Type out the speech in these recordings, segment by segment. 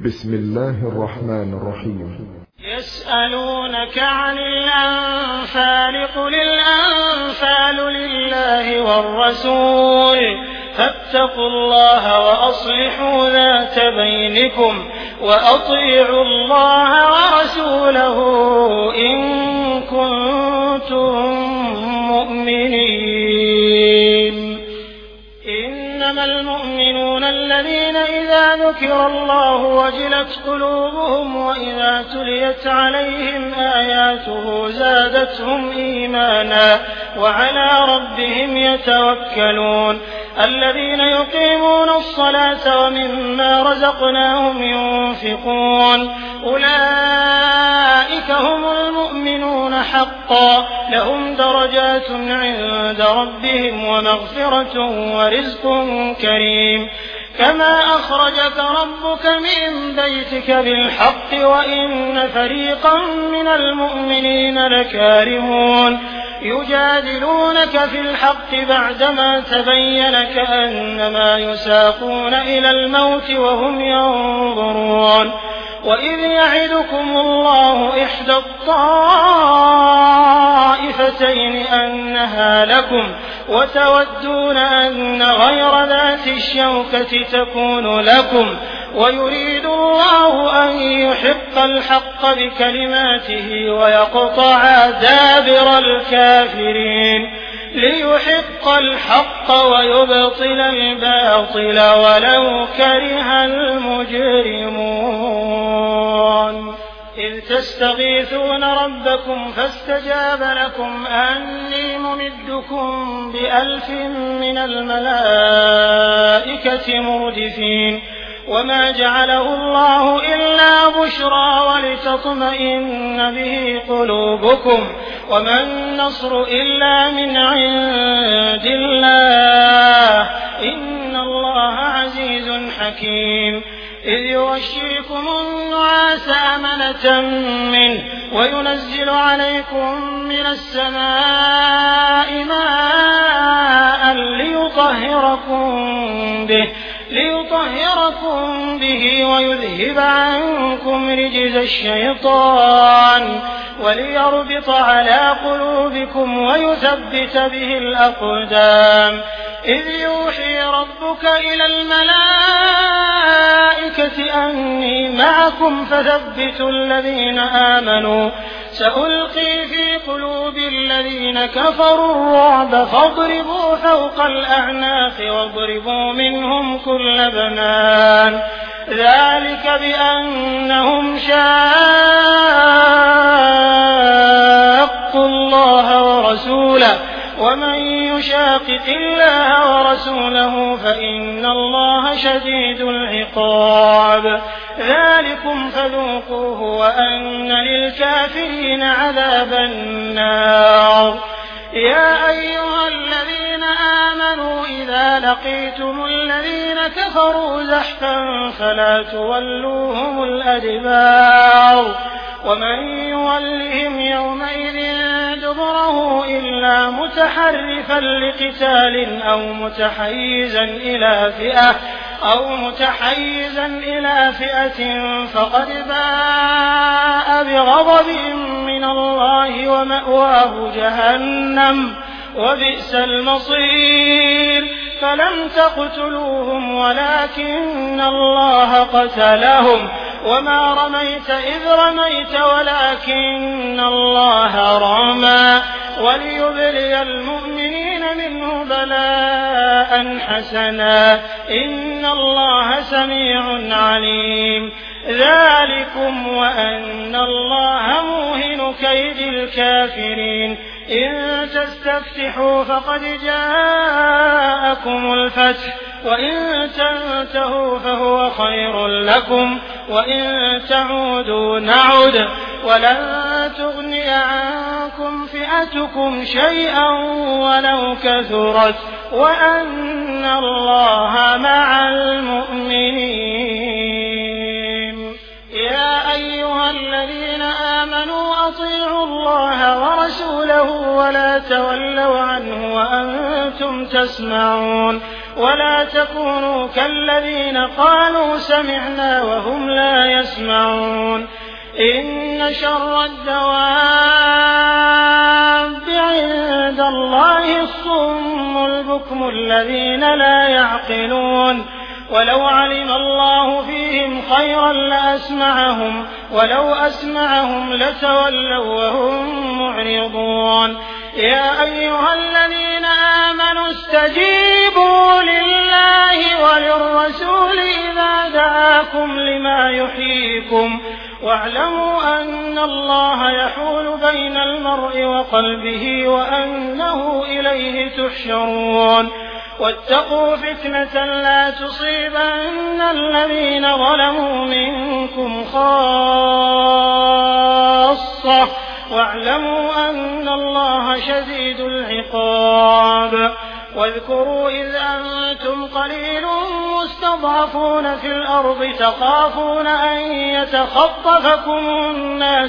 بسم الله الرحمن الرحيم. يسألونك عن الأنفال قل الأنفال لله والرسول فاتقوا الله وأصلحوا ذات بينكم وأطيعوا الله ورسوله إن كنتم مؤمنين. إنما المؤمنون الذين إذا ذكر الله وجلت قلوبهم وإذا تليت عليهم آياته زادتهم إيمانا وعلى ربهم يتوكلون. الذين يقيمون الصلاة ومما رزقناهم ينفقون أولئك هم المؤمنون حقا لهم درجات عند ربهم ومغفرة ورزق كريم. كما أخرجك ربك من بيتك بالحق وإن فريقا من المؤمنين لكارهون يجادلونك في الحق بعدما تبين كأنما يساقون إلى الموت وهم ينظرون. وإذ يعدكم الله إحدى الطائفتين أنها لكم وتودون أن غير ذات الشوكة تكون لكم ويريد الله أن يحق الحق بكلماته ويقطع دابر الكافرين ليحق الحق ويبطل الباطل ولو كره المجرمون. إذ تستغيثون ربكم فاستجاب لكم أني ممدكم ب1000 من الملائكة مردفين. وما جعله الله إلا بشرى ولتطمئن به قلوبكم وما النصر إلا من عند الله إن الله عزيز حكيم. إذ يغشيكم النعاس أمنة منه وينزل عليكم من السماء ماء ليطهركم به ويذهب عنكم رجز الشيطان وليربط على قلوبكم ويثبت به الأقدام. إذ يوحي ربك إلى الملائكة أني معكم فثبتوا الذين آمنوا سألقي في قلوب الذين كفروا الرعب فاضربوا فوق الأعناق واضربوا منهم كل بنان. ذلك بأنهم شاقوا الله ورسوله ومن يشاقق الله ورسوله فإن الله شديد العقاب. ذلكم فذوقوه وأن للكافرين عذاب النار. يا أيها الذين آمنوا إذا لقيتم الذين كفروا زحفا فلا تولوهم الأدبار ومن يولهم يومئذ دبره إلا متحرفا لقتال أو متحيزا إلى فئة فقد باء بغضب من الله ومأواه جهنم وبئس المصير. فلم تقتلوهم ولكن الله قتلهم وما رميت إذ رميت ولكن الله رمى وليبلي المؤمنين منه بلاء حسنا إن الله سميع عليم. ذلكم وأن الله موهن كيد الكافرين. إن تستفتحوا فقد جاءكم الفتح وإن تنتهوا فهو خير لكم وإن تعودوا نعد ولن تغني عنكم فئتكم شيئا ولو كثرت وأن الله مع المؤمنين. يا أيها الذين آمنوا أطيعوا الله ورسوله ولا تولوا عنه وأنتم تسمعون ولا تكونوا كالذين قالوا سمعنا وهم لا إن شر الدواب عند الله الصم البكم الذين لا يعقلون ولو علم الله فيهم خيرا لأسمعهم ولو أسمعهم لتولوا وهم معرضون يا أيها الذين آمنوا استجيبوا لله وللرسول إذا دعاكم لما يحييكم واعلموا أن الله يحول بين المرء وقلبه وأنه إليه تحشرون واتقوا فتنة لا تصيبن الذين ظلموا منكم خاصة واعلموا أن الله شديد العقاب واذكروا إذ أنتم قليل مستضعفون في الأرض تخافون أن يتخطفكم الناس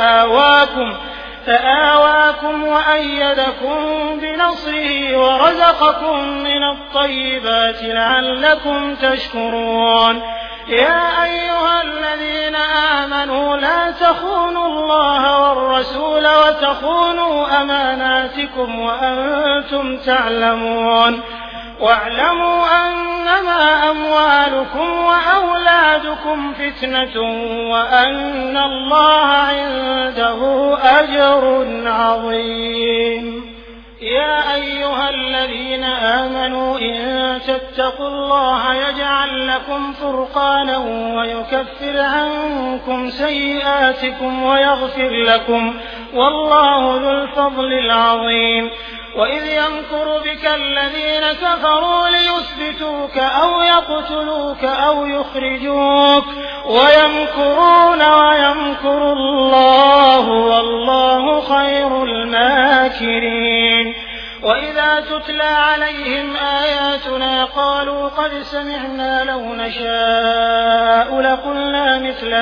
فآواكم وأيدكم بنصره ورزقكم من الطيبات لعلكم تشكرون يا أيها الذين آمنوا لا تخونوا الله والرسول وتخونوا أماناتكم وأنتم تعلمون واعلموا أنما أموالكم وأولادكم فتنة وأن الله عنده أجر عظيم يا أيها الذين آمنوا إن تتقوا الله يجعل لكم فرقانا ويكفر عنكم سيئاتكم ويغفر لكم والله ذو الفضل العظيم وإذ يمكر بك الذين كفروا ليثبتوك أو يقتلوك أو يخرجوك ويمكرون ويمكر الله والله خير الماكرين وإذا تتلى عليهم آياتنا قالوا قد سمعنا لو نشاء لقلنا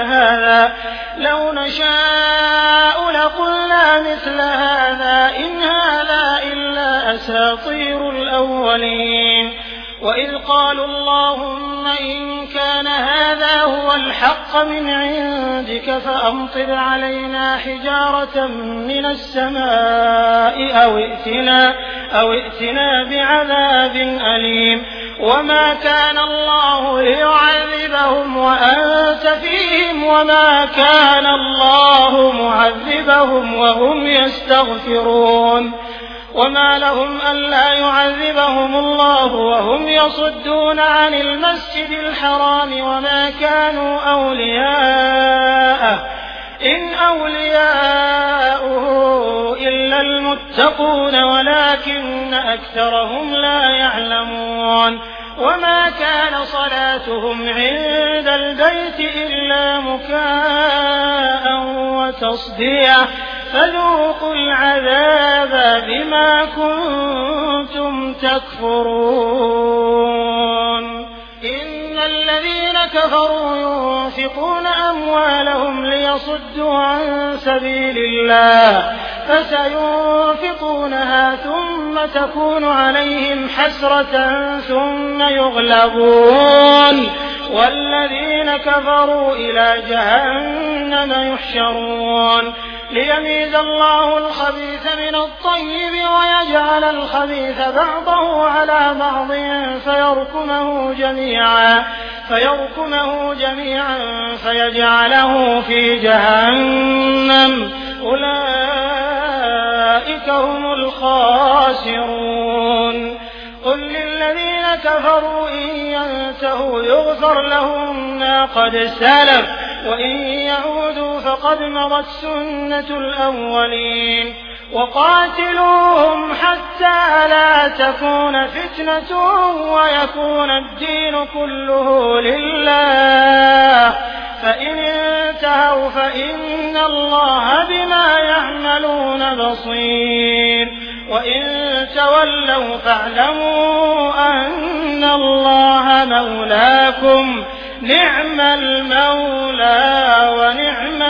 مثل هذا إن هذا إلا أساطير الأولين وإذ قالوا اللهم إن كان هذا هو الحق من عندك فأمطر علينا حجارة من السماء أو ائتنا بعذاب أليم وما كان الله ليعذبهم وأنت فيهم وما كان الله معذبهم وهم يستغفرون وما لهم ألا يعذبهم الله وهم يصدون عن المسجد الحرام وما كانوا أولياءه إن أولياؤه إلا المتقون ولكن أكثرهم لا يعلمون وما كان صلاتهم عند البيت إلا مكاء وتصدية فذوقوا العذاب بما كنتم تكفرون إن الذين كفروا ينفقون أموالهم ليصدوا عن سبيل الله فسينفقونها ثم تكون عليهم حسرة ثم يغلبون والذين كفروا إلى جهنم يحشرون ليميز الله الخبيث من الطيب ويجعل الخبيث بعضه على بعض فيركمه جميعا فيجعله في جهنم أولئك هم الخاسرون قل للذين كفروا إن ينتهوا يغفر لهم ما قد سلف وإن يعودوا فقد مضت سنة الأولين وقاتلوهم حتى لا تكون فتنة ويكون الدين كله لله فإن انتهوا فإن الله بما يعملون بصير وإن تولوا فاعلموا أن الله مولاكم نعم المولى ونعم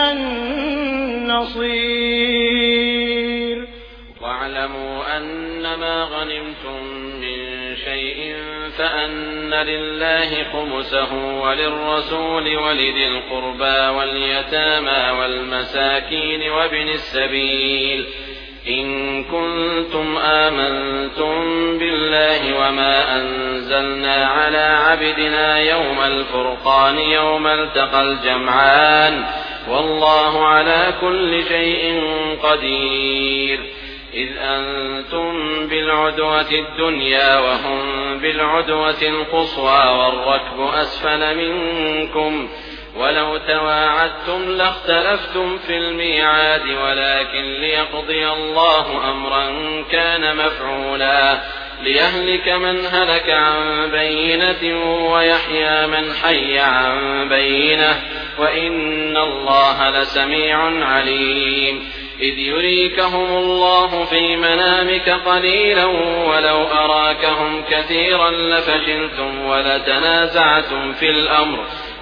النصير واعلموا أنما غنمتم من شيء فأن لله خمسه وللرسول ولذي القربى واليتامى والمساكين وابن السبيل إن كنتم آمنتم بالله وما أنزلنا على عبدنا يوم الفرقان يوم التقى الجمعان والله على كل شيء قدير إذ أنتم بالعدوة الدنيا وهم بالعدوة القصوى والركب أسفل منكم ولو تواعدتم لاختلفتم في الميعاد ولكن ليقضي الله أمرا كان مفعولا ليهلك من هلك عن بينة ويحيى من حي عن بينة وإن الله لسميع عليم إذ يريكهم الله في منامك قليلا ولو أراكهم كثيرا لفشلتم ولتنازعتم في الأمر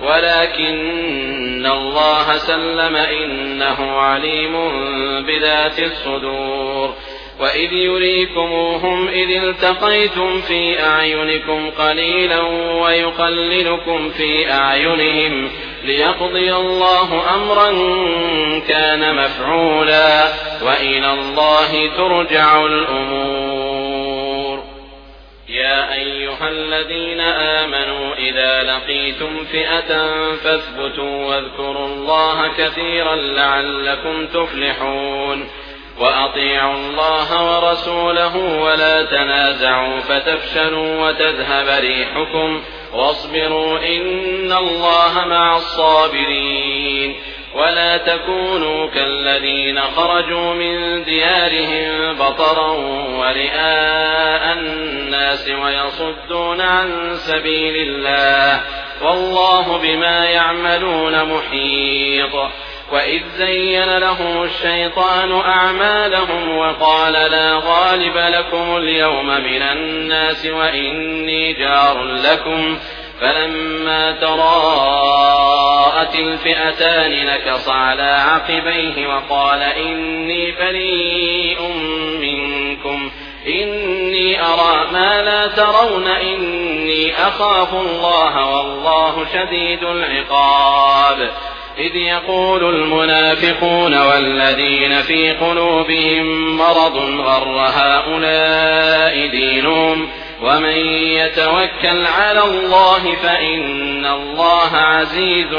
ولكن الله سلم إنه عليم بذات الصدور وإذ يريكموهم إذ التقيتم في أعينكم قليلا ويقللكم في أعينهم ليقضي الله أمرا كان مفعولا وإلى الله ترجع الأمور يا أيها الذين آمنوا إذا لقيتم فئة فاثبتوا واذكروا الله كثيرا لعلكم تفلحون وأطيعوا الله ورسوله ولا تنازعوا فتفشلوا وتذهب ريحكم واصبروا إن الله مع الصابرين ولا تكونوا كالذين خرجوا من ديارهم بطرا ورئاء الناس ويصدون عن سبيل الله والله بما يعملون محيط وإذ زين لهم الشيطان أعمالهم وقال لا غالب لكم اليوم من الناس وإني جار لكم فلما تراءت الفئتان نكص على عقبيه وقال إني بريء منكم إني أرى ما لا ترون إني أخاف الله والله شديد العقاب إذ يقول المنافقون والذين في قلوبهم مرض غر هؤلاء دينهم ومن يتوكل على الله فإن الله عزيز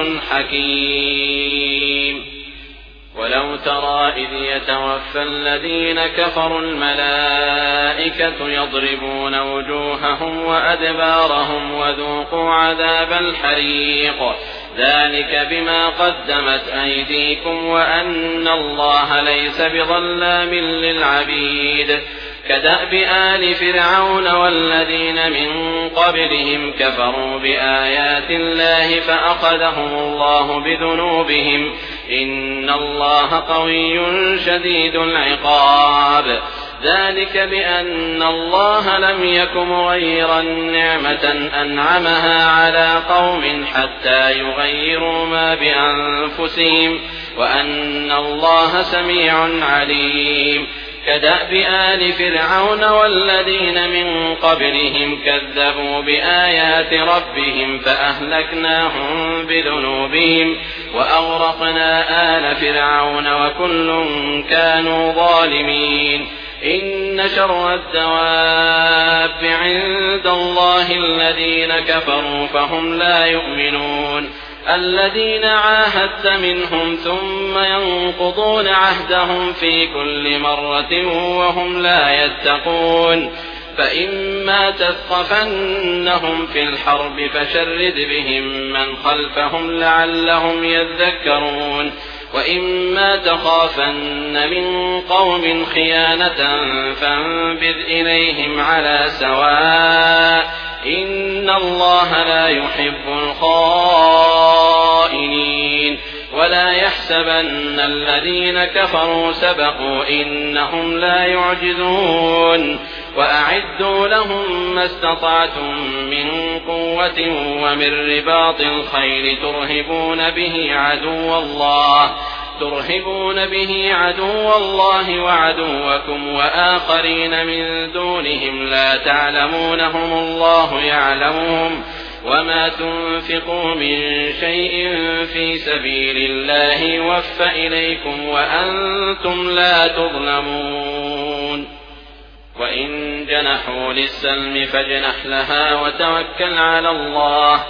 حكيم ولو ترى إذ يتوفى الذين كفروا الملائكة يضربون وجوههم وأدبارهم وذوقوا عذاب الحريق ذلك بما قدمت أيديكم وأن الله ليس بظلام للعبيد كدأب آل فرعون والذين من قبلهم كفروا بآيات الله فأخذهم الله بذنوبهم إن الله قوي شديد العقاب ذلك بأن الله لم يك مغيرا نعمة أنعمها على قوم حتى يغيروا ما بأنفسهم وأن الله سميع عليم كدأب آل فرعون والذين من قبلهم كذبوا بآيات ربهم فأهلكناهم بذنوبهم وأغرقنا آل فرعون وكل كانوا ظالمين إن شر الدواب عند الله الذين كفروا فهم لا يؤمنون الذين عاهدت منهم ثم ينقضون عهدهم في كل مرة وهم لا يتقون فإما تثقفنهم في الحرب فشرد بهم من خلفهم لعلهم يذكرون وإما تخافن من قوم خيانة فانبذ إليهم على سواء إن الله لا يحب الخائنين ولا يحسبن الذين كفروا سبقوا إنهم لا يعجزون وأعدوا لهم ما استطعتم من قوة ومن رباط الخيل ترهبون به عدو الله ترهبون به عدو الله وعدوكم وآخرين من دونهم لا تعلمونهم الله يعلمهم وما تنفقوا من شيء في سبيل الله يوفى إليكم وأنتم لا تظلمون وإن جنحوا للسلم فاجنح لها وتوكل على الله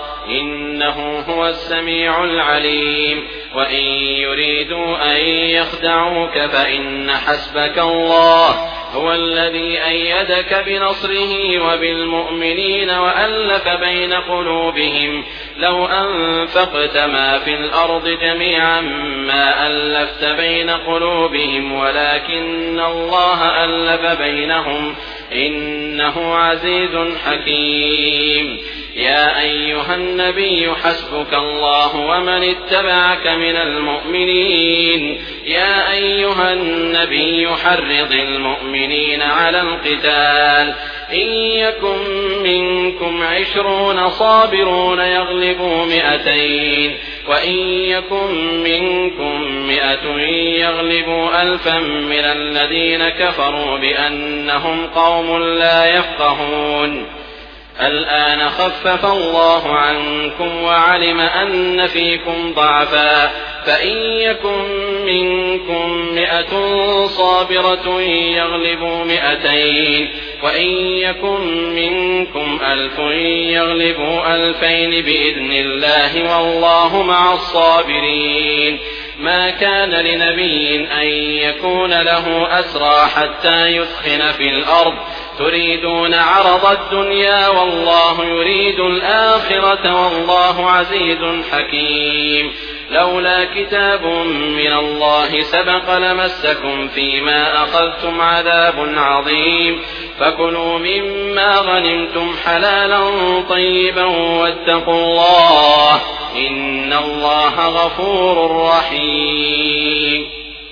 إنه هو السميع العليم وإن يريدوا أن يخدعوك فإن حسبك الله هو الذي أيدك بنصره وبالمؤمنين وألف بين قلوبهم لو أنفقت ما في الأرض جميعا ما ألفت بين قلوبهم ولكن الله ألف بينهم إنه عزيز حكيم يا أيها النبي حسبك الله ومن اتبعك من المؤمنين يا أيها النبي حرض المؤمنين على القتال إن يكن منكم 20 صابرون يغلبوا 200 وإن يكن منكم 100 يغلبوا 1000 من الذين كفروا بأنهم قوم لا يفقهون الآن خفف الله عنكم وعلم أن فيكم ضعفا فإن يكن منكم 100 صابرة يغلبوا 200 وإن يكن منكم 1000 يغلبوا 2000 بإذن الله والله مع الصابرين ما كان لنبي أن يكون له أسرى حتى يثخن في الأرض تريدون عرض الدنيا والله يريد الآخرة والله عزيز حكيم لولا كتاب من الله سبق لمسكم فيما أخذتم عذاب عظيم فكلوا مما غنمتم حلالا طيبا واتقوا الله إن الله غفور رحيم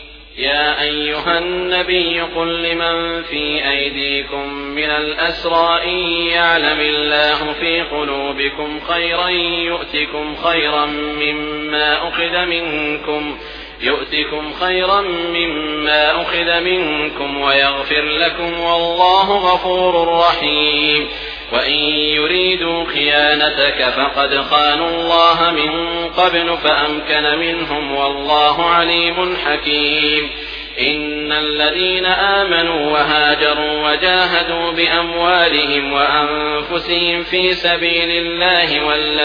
يا أيها النبي قل لمن في أيديكم من الأسرى إن يعلم الله في قلوبكم خيرا يؤتكم خيرا مما أخذ منكم ويغفر لكم والله غفور رحيم وإن يريدوا خيانتك فقد خانوا الله من قبل فأمكن منهم والله عليم حكيم إن الذين آمنوا وهاجروا وجاهدوا بأموالهم وأنفسهم في سبيل الله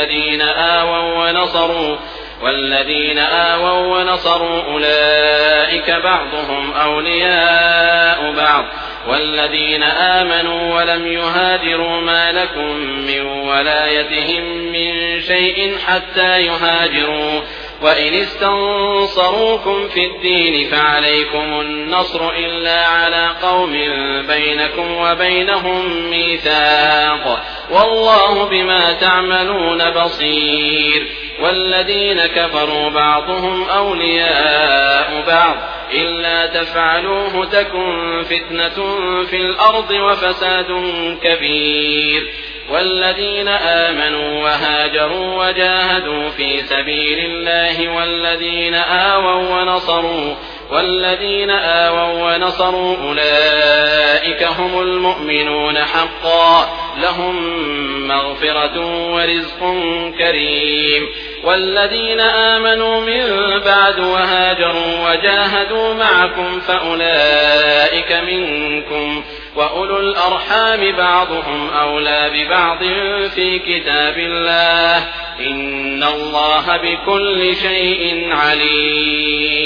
والذين آووا ونصروا أولئك بعضهم أولياء بعض والذين آمنوا ولم يهاجروا ما لكم من ولايتهم من شيء حتى يهاجروا وإن استنصروكم في الدين فعليكم النصر إلا على قوم بينكم وبينهم ميثاق والله بما تعملون بصير والذين كفروا بعضهم أولياء بعض إلا تفعلوه تكن فتنة في الأرض وفساد كبير والذين آمنوا وهاجروا وجاهدوا في سبيل الله والذين آووا ونصروا أولئك هم المؤمنون حقا لهم مغفرة ورزق كريم والذين آمنوا من بعد وهاجروا وجاهدوا معكم فأولئك منكم وأولو الأرحام بعضهم أولى ببعض في كتاب الله إن الله بكل شيء عليم